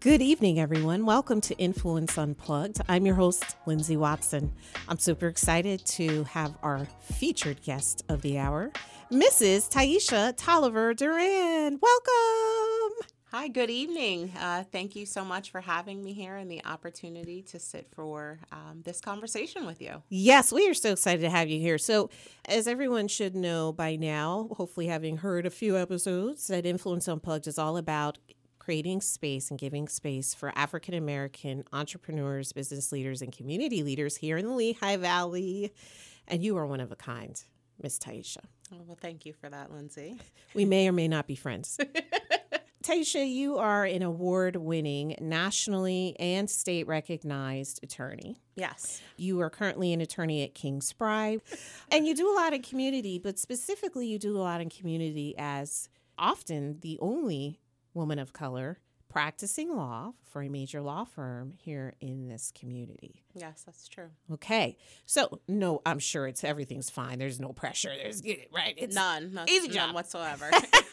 Good evening, everyone. Welcome to Influence Unplugged. I'm your host, Lindsay Watson. I'm super excited to have our featured guest of the hour, Mrs. Taisha Tolliver Duran. Welcome. Hi, good evening. Thank you so much for having me here and the opportunity to sit for this conversation with you. Yes, we are so excited to have you here. So, as everyone should know by now, hopefully having heard a few episodes, that Influence Unplugged is all about creating space and giving space for African American entrepreneurs, business leaders, and community leaders here in the Lehigh Valley. And you are one of a kind, Miss Taisha. Oh, well, thank you for that, Lindsay. We may or may not be friends. Taisha, you are an award-winning, nationally and state-recognized attorney. Yes. You are currently an attorney at Kingspride, and you do a lot in community, but specifically you do a lot in community as often the only woman of color practicing law for a major law firm here in this community. Yes, that's true. Okay. So, no, I'm sure everything's fine. There's no pressure. Right? It's none easy job. None whatsoever.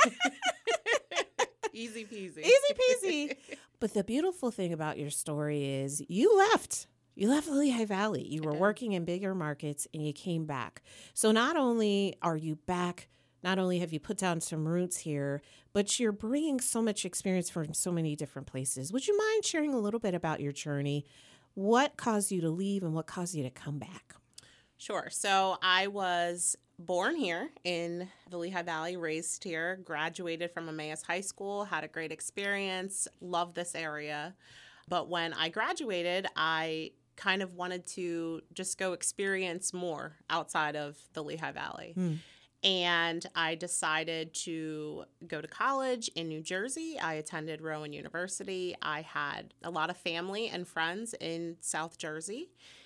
Easy peasy. Easy peasy. But the beautiful thing about your story is you left. You left the Lehigh Valley. You were working in bigger markets and you came back. So not only are you back, not only have you put down some roots here, but you're bringing so much experience from so many different places. Would you mind sharing a little bit about your journey? What caused you to leave and what caused you to come back? Sure. So I was born here in the Lehigh Valley, raised here, graduated from Emmaus High School, had a great experience, loved this area. But when I graduated, I kind of wanted to just go experience more outside of the Lehigh Valley. And I decided to go to college in New Jersey. I attended Rowan University. I had a lot of family and friends in South Jersey,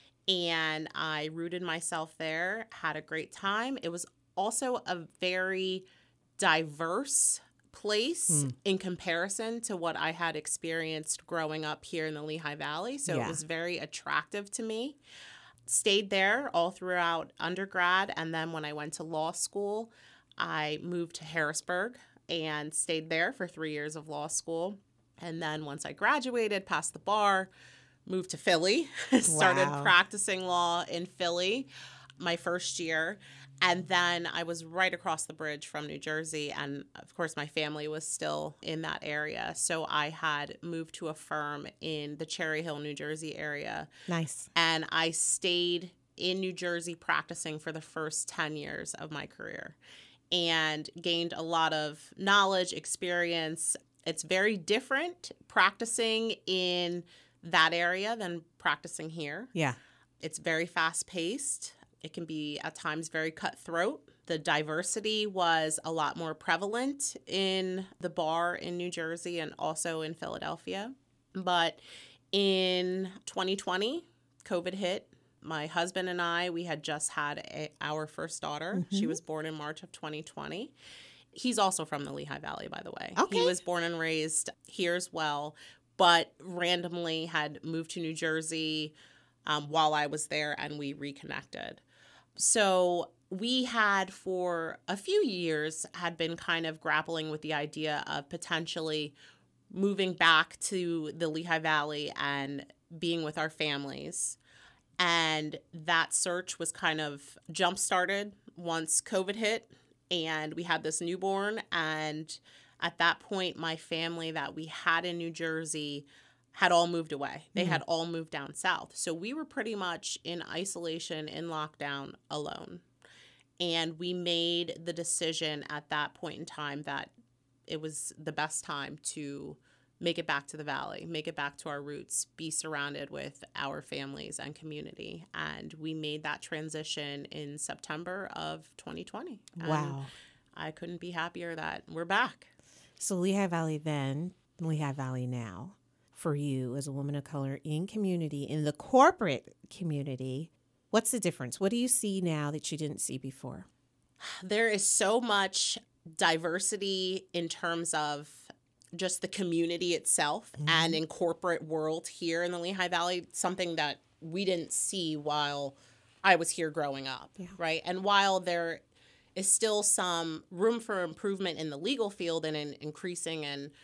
and I rooted myself there, had a great time. It was also a very diverse place in comparison to what I had experienced growing up here in the Lehigh Valley. So It was very attractive to me. Stayed there all throughout undergrad, and then when I went to law school, I moved to Harrisburg and stayed there for 3 years of law school. And then once I graduated, passed the bar, moved to Philly, started practicing law in Philly my first year. And then I was right across the bridge from New Jersey. And of course, my family was still in that area. So I had moved to a firm in the Cherry Hill, New Jersey area. Nice. And I stayed in New Jersey practicing for the first 10 years of my career and gained a lot of knowledge, experience. It's very different practicing in that area than practicing here. Yeah. It's very fast paced. It can be at times very cutthroat. The diversity was a lot more prevalent in the bar in New Jersey and also in Philadelphia. But in 2020, COVID hit. My husband and I, we had just had our first daughter. She was born in March of 2020. He's also from the Lehigh Valley, by the way. Okay. He was born and raised here as well, but randomly had moved to New Jersey while I was there, and we reconnected. So we had for a few years had been kind of grappling with the idea of potentially moving back to the Lehigh Valley and being with our families. And that search was kind of jump-started once COVID hit and we had this newborn. And at that point, my family that we had in New Jersey had all moved away. They had all moved down south. So we were pretty much in isolation, in lockdown, alone. And we made the decision at that point in time that it was the best time to make it back to the valley, make it back to our roots, be surrounded with our families and community. And we made that transition in September of 2020. Wow. And I couldn't be happier that we're back. So Lehigh Valley then, Lehigh Valley now. For you as a woman of color in community, in the corporate community, what's the difference? What do you see now that you didn't see before? There is so much diversity in terms of just the community itself and in corporate world here in the Lehigh Valley, something that we didn't see while I was here growing up, right? And while there is still some room for improvement in the legal field and in increasing and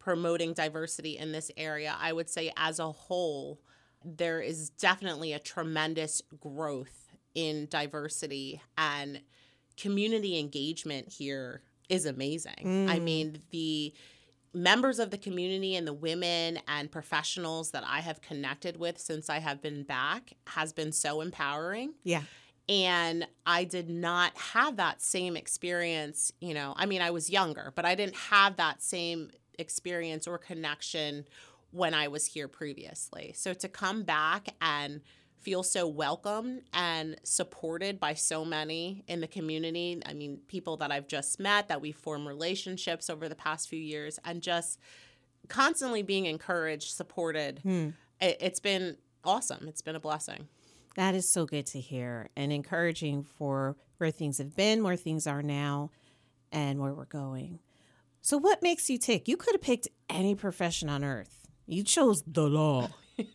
promoting diversity in this area, I would say as a whole, there is definitely a tremendous growth in diversity, and community engagement here is amazing. I mean, the members of the community and the women and professionals that I have connected with since I have been back has been so empowering. Yeah. And I did not have that same experience, you know, I mean, I was younger, but I didn't have that same experience or connection when I was here previously. So to come back and feel so welcome and supported by so many in the community, I mean, people that I've just met, that we've formed relationships over the past few years, and just constantly being encouraged, supported, it's been awesome. It's been a blessing. That is so good to hear, and encouraging for where things have been, where things are now, and where we're going. So what makes you tick? You could have picked any profession on earth. You chose the law.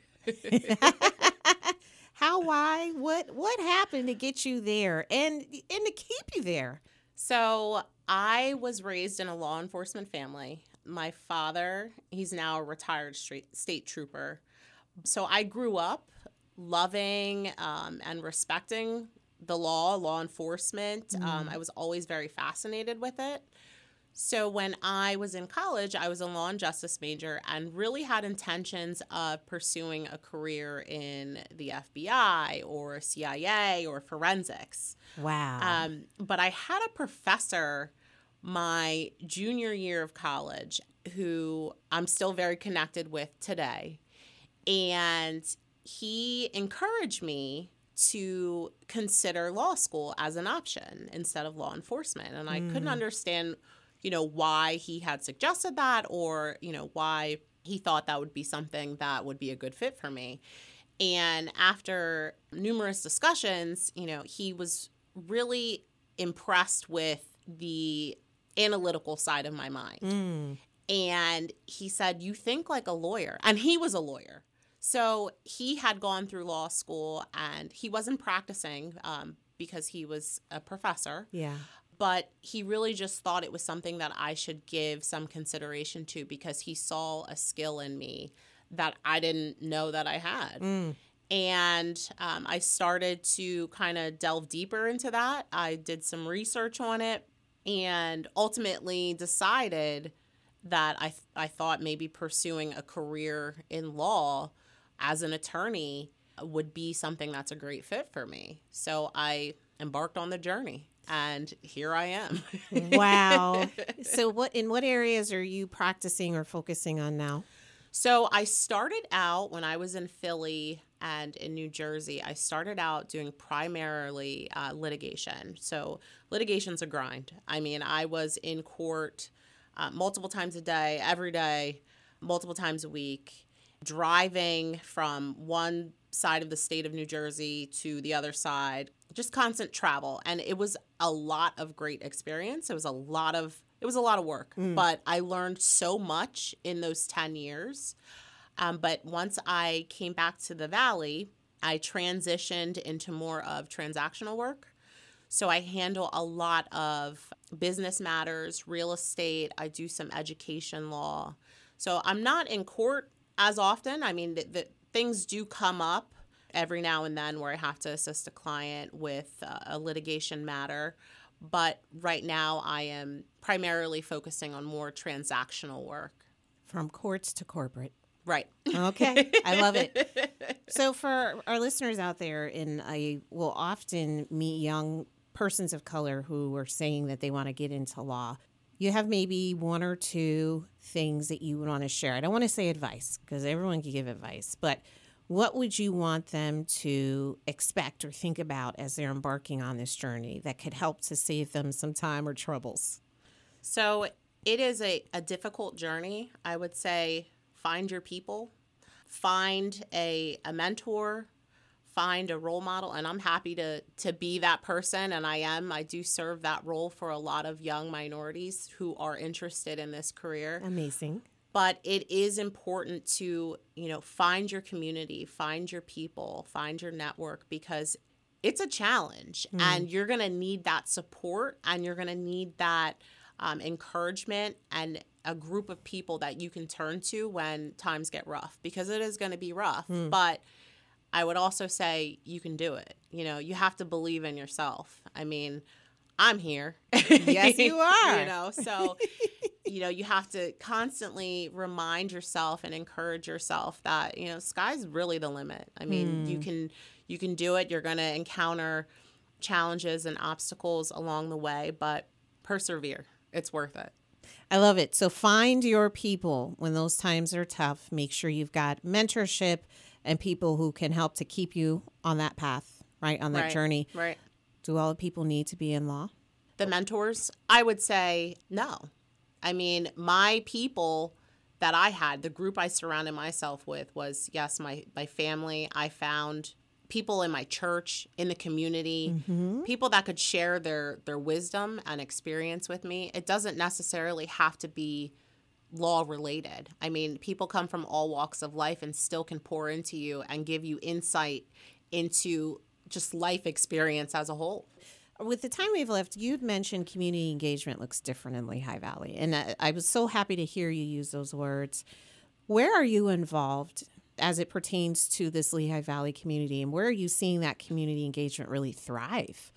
How, why, what happened to get you there and to keep you there? So I was raised in a law enforcement family. My father, he's now a retired state trooper. So I grew up loving and respecting the law enforcement. I was always very fascinated with it. So when I was in college, I was a law and justice major and really had intentions of pursuing a career in the FBI or CIA or forensics. Wow. But I had a professor my junior year of college who I'm still very connected with today. And he encouraged me to consider law school as an option instead of law enforcement. And I couldn't understand, you know, why he had suggested that, or, you know, why he thought that would be something that would be a good fit for me. And after numerous discussions, you know, he was really impressed with the analytical side of my mind. And he said, "You think like a lawyer." And he was a lawyer. So he had gone through law school and he wasn't practicing because he was a professor. Yeah. But he really just thought it was something that I should give some consideration to because he saw a skill in me that I didn't know that I had. And I started to kind of delve deeper into that. I did some research on it and ultimately decided that I thought maybe pursuing a career in law as an attorney would be something that's a great fit for me. So I embarked on the journey. And here I am. Wow. So in what areas are you practicing or focusing on now? So I started out when I was in Philly and in New Jersey. I started out doing primarily litigation. So litigation's a grind. I mean, I was in court multiple times a day, every day, multiple times a week, driving from one side of the state of New Jersey to the other side, just constant travel. And it was a lot of great experience. It was a lot of work, but I learned so much in those 10 years. But once I came back to the Valley, I transitioned into more of transactional work. So I handle a lot of business matters, real estate. I do some education law. So I'm not in court as often. I mean, the things do come up every now and then where I have to assist a client with a litigation matter. But right now I am primarily focusing on more transactional work. From courts to corporate. Right. Okay. I love it. So for our listeners out there, and I will often meet young persons of color who are saying that they want to get into law. You have maybe one or two things that you would want to share. I don't want to say advice because everyone can give advice, but what would you want them to expect or think about as they're embarking on this journey that could help to save them some time or troubles? So it is a difficult journey. I would say find your people, find a mentor, find a role model. And I'm happy to be that person. And I do serve that role for a lot of young minorities who are interested in this career. Amazing. But it is important to, find your community, find your people, find your network, because it's a challenge and you're going to need that support and you're going to need that encouragement. And a group of people that you can turn to when times get rough, because it is going to be rough. But I would also say you can do it. You know, you have to believe in yourself. I mean, I'm here. Yes, you are. You know, so, you know, you have to constantly remind yourself and encourage yourself that, you know, sky's really the limit. I mean, you can do it. You're going to encounter challenges and obstacles along the way, but persevere. It's worth it. I love it. So find your people when those times are tough. Make sure you've got mentorship and people who can help to keep you on that path, right? On that journey. Right. Do all the people need to be in law? The mentors, I would say no. I mean, my people that I had, the group I surrounded myself with was, yes, my family. I found people in my church, in the community, people that could share their wisdom and experience with me. It doesn't necessarily have to be law related. I mean, people come from all walks of life and still can pour into you and give you insight into just life experience as a whole. With the time we've left, you'd mentioned community engagement looks different in Lehigh Valley. And I was so happy to hear you use those words. Where are you involved as it pertains to this Lehigh Valley community? And where are you seeing that community engagement really thrive?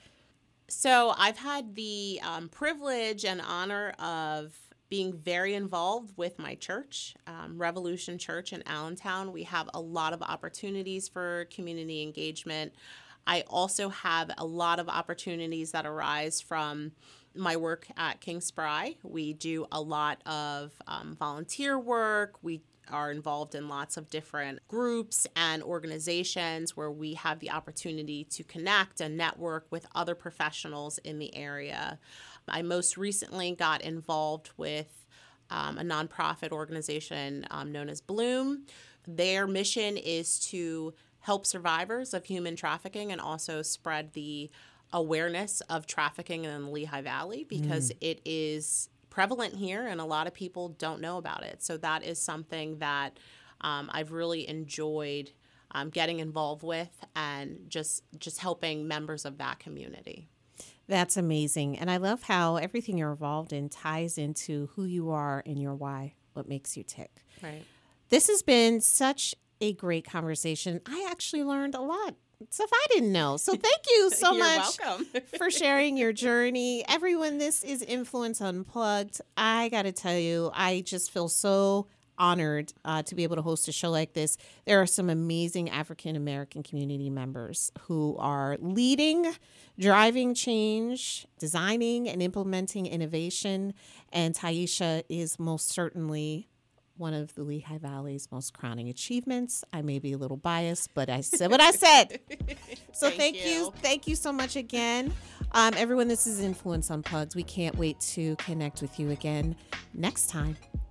So I've had the privilege and honor of being very involved with my church, Revolution Church in Allentown. We have a lot of opportunities for community engagement. I also have a lot of opportunities that arise from my work at King Spry. We do a lot of volunteer work. We are involved in lots of different groups and organizations where we have the opportunity to connect and network with other professionals in the area. I most recently got involved with a nonprofit organization known as Bloom. Their mission is to help survivors of human trafficking and also spread the awareness of trafficking in the Lehigh Valley, because it is prevalent here and a lot of people don't know about it. So that is something that I've really enjoyed getting involved with, and just helping members of that community. That's amazing. And I love how everything you're involved in ties into who you are and your why, what makes you tick. Right. This has been such a great conversation. I actually learned a lot, stuff I didn't know. So thank you so much welcome. for sharing your journey. Everyone, this is Influence Unplugged. I got to tell you, I just feel so honored to be able to host a show like this. There are some amazing African-American community members who are leading, driving change, designing and implementing innovation. And Taisha is most certainly one of the Lehigh Valley's most crowning achievements. I may be a little biased, but I said what I said. So thank you. Thank you so much again. Everyone, this is Influence Unplugged. We can't wait to connect with you again next time.